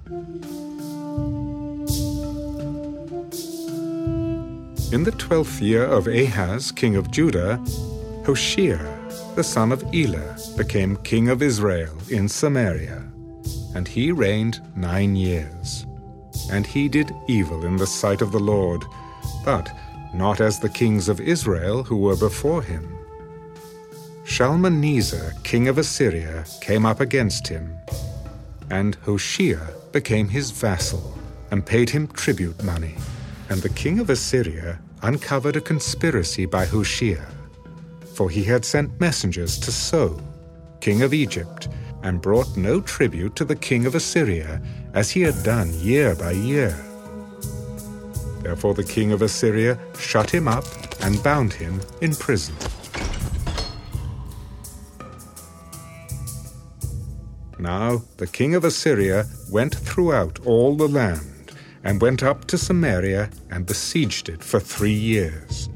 In the 12th year of Ahaz, king of Judah, Hoshea, the son of Elah, became king of Israel in Samaria, and he reigned 9 years. And he did evil in the sight of the Lord, but not as the kings of Israel who were before him. Shalmaneser, king of Assyria, came up against him, and Hoshea became his vassal, and paid him tribute money. And the king of Assyria uncovered a conspiracy by Hoshea, for he had sent messengers to So, king of Egypt, and brought no tribute to the king of Assyria, as he had done year by year. Therefore the king of Assyria shut him up and bound him in prison. Now the king of Assyria went throughout all the land, and went up to Samaria and besieged it for 3 years.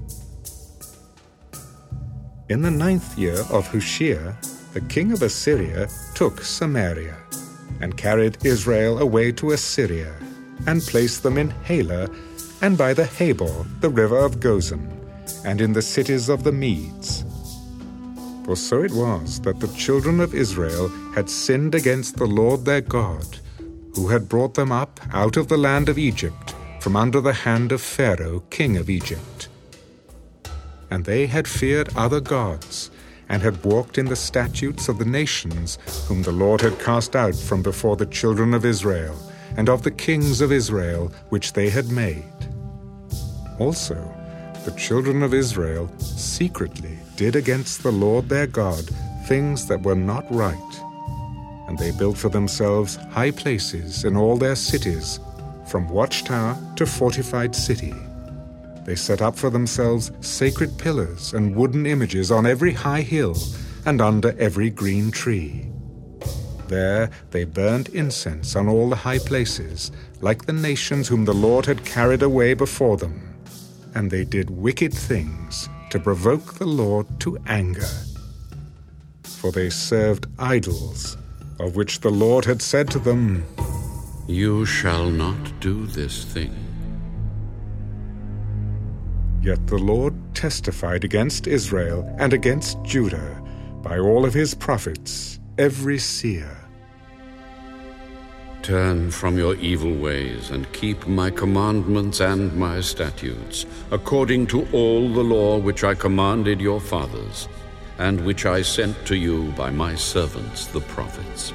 In the 9th year of Hoshea, the king of Assyria took Samaria, and carried Israel away to Assyria, and placed them in Halah, and by the Habor, the river of Gozan, and in the cities of the Medes. For so it was that the children of Israel had sinned against the Lord their God, who had brought them up out of the land of Egypt, from under the hand of Pharaoh, king of Egypt. And they had feared other gods, and had walked in the statutes of the nations whom the Lord had cast out from before the children of Israel, and of the kings of Israel which they had made. Also, the children of Israel secretly did against the Lord their God things that were not right, and they built for themselves high places in all their cities, from watchtower to fortified city. They set up for themselves sacred pillars and wooden images on every high hill and under every green tree. There they burned incense on all the high places, like the nations whom the Lord had carried away before them. And they did wicked things to provoke the Lord to anger. For they served idols, of which the Lord had said to them, "You shall not do this thing." Yet the Lord testified against Israel and against Judah by all of his prophets, every seer. Turn from your evil ways and keep my commandments and my statutes, according to all the law which I commanded your fathers, and which I sent to you by my servants the prophets.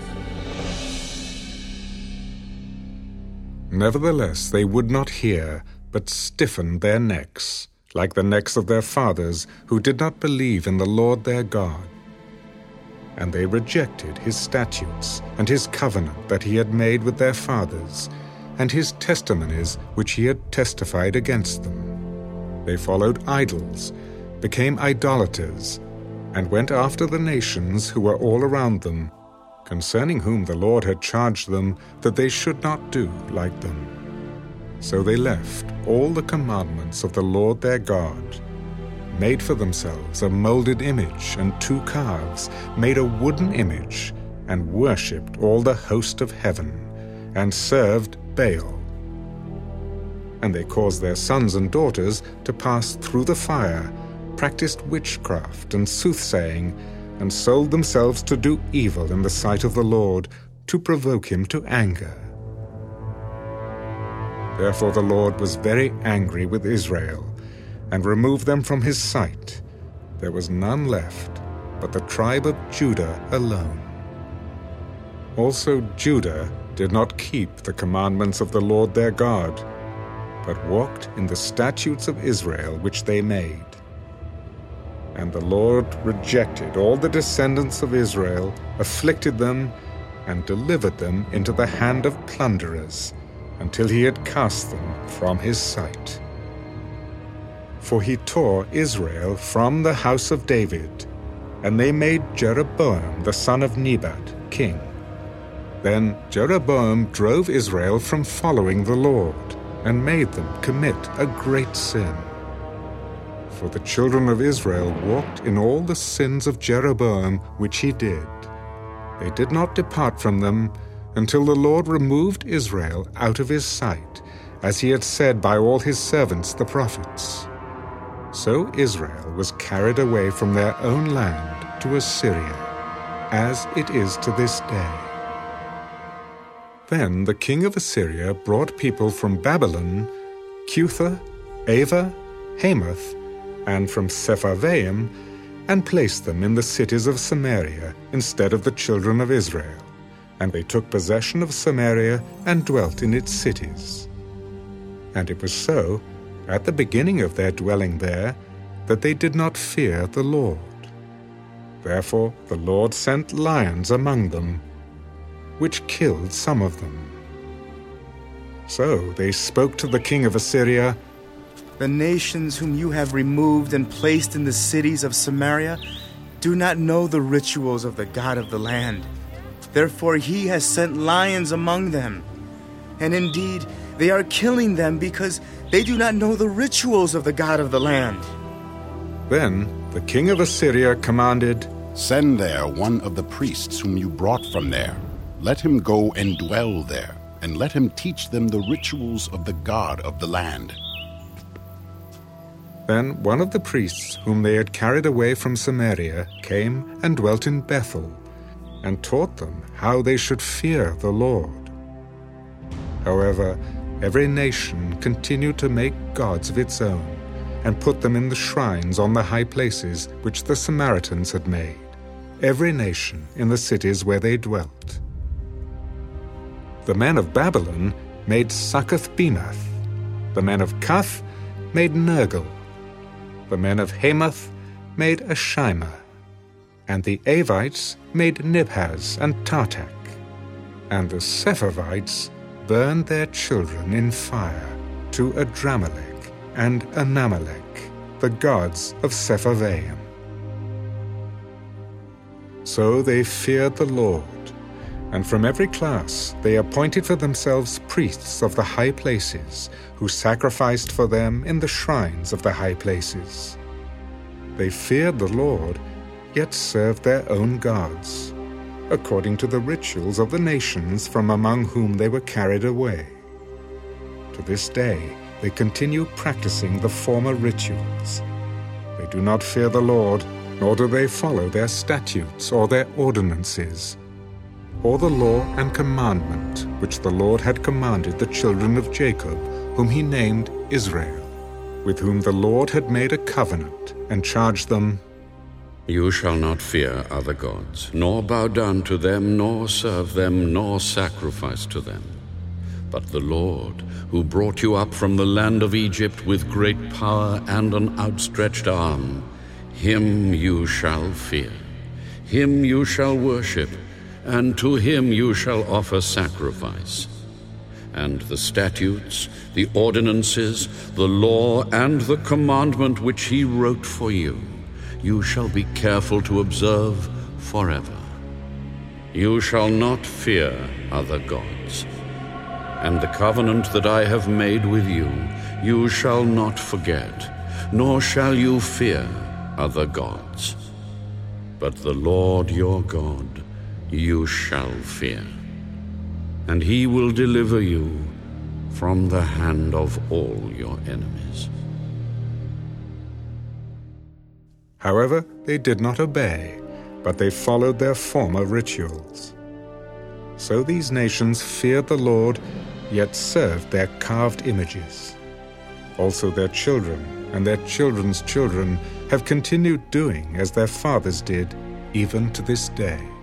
Nevertheless they would not hear, but stiffened their necks, like the necks of their fathers, who did not believe in the Lord their God. And they rejected his statutes, and his covenant that he had made with their fathers, and his testimonies which he had testified against them. They followed idols, became idolaters, and went after the nations who were all around them, concerning whom the Lord had charged them that they should not do like them. So they left all the commandments of the Lord their God, made for themselves a molded image and 2 calves, made a wooden image, and worshipped all the host of heaven, and served Baal. And they caused their sons and daughters to pass through the fire, practiced witchcraft and soothsaying, and sold themselves to do evil in the sight of the Lord, to provoke him to anger. Therefore the Lord was very angry with Israel, and removed them from his sight. There was none left, but the tribe of Judah alone. Also Judah did not keep the commandments of the Lord their God, but walked in the statutes of Israel which they made. And the Lord rejected all the descendants of Israel, afflicted them, and delivered them into the hand of plunderers, until he had cast them from his sight. For he tore Israel from the house of David, and they made Jeroboam the son of Nebat king. Then Jeroboam drove Israel from following the Lord, and made them commit a great sin. For the children of Israel walked in all the sins of Jeroboam which he did. They did not depart from them, until the Lord removed Israel out of his sight, as he had said by all his servants the prophets. So Israel was carried away from their own land to Assyria, as it is to this day. Then the king of Assyria brought people from Babylon, Cutha, Ava, Hamath, and from Sepharvaim, and placed them in the cities of Samaria instead of the children of Israel. And they took possession of Samaria and dwelt in its cities. And it was so, at the beginning of their dwelling there, that they did not fear the Lord. Therefore the Lord sent lions among them, which killed some of them. So they spoke to the king of Assyria, "The nations whom you have removed and placed in the cities of Samaria do not know the rituals of the God of the land. Therefore he has sent lions among them. And indeed, they are killing them because they do not know the rituals of the God of the land." Then the king of Assyria commanded, "Send there one of the priests whom you brought from there. Let him go and dwell there, and let him teach them the rituals of the God of the land." Then one of the priests whom they had carried away from Samaria came and dwelt in Bethel, and taught them how they should fear the Lord. However, every nation continued to make gods of its own, and put them in the shrines on the high places which the Samaritans had made, every nation in the cities where they dwelt. The men of Babylon made Succoth-Benoth. The men of Cuth made Nergal. The men of Hamath made Ashima. And the Avites made Nibhaz and Tartak. And the Sepharvites burned their children in fire to Adramelech and Anamelech, the gods of Sepharvaim. So they feared the Lord, and from every class they appointed for themselves priests of the high places, who sacrificed for them in the shrines of the high places. They feared the Lord, yet served their own gods, according to the rituals of the nations from among whom they were carried away. To this day they continue practicing the former rituals. They do not fear the Lord, nor do they follow their statutes or their ordinances, or the law and commandment which the Lord had commanded the children of Jacob, whom he named Israel, with whom the Lord had made a covenant, and charged them, "You shall not fear other gods, nor bow down to them, nor serve them, nor sacrifice to them. But the Lord, who brought you up from the land of Egypt with great power and an outstretched arm, him you shall fear. Him you shall worship, and to him you shall offer sacrifice. And the statutes, the ordinances, the law, and the commandment which he wrote for you, you shall be careful to observe forever. You shall not fear other gods. And the covenant that I have made with you, you shall not forget, nor shall you fear other gods. But the Lord your God you shall fear, and he will deliver you from the hand of all your enemies." However, they did not obey, but they followed their former rituals. So these nations feared the Lord, yet served their carved images. Also their children and their children's children have continued doing as their fathers did, even to this day.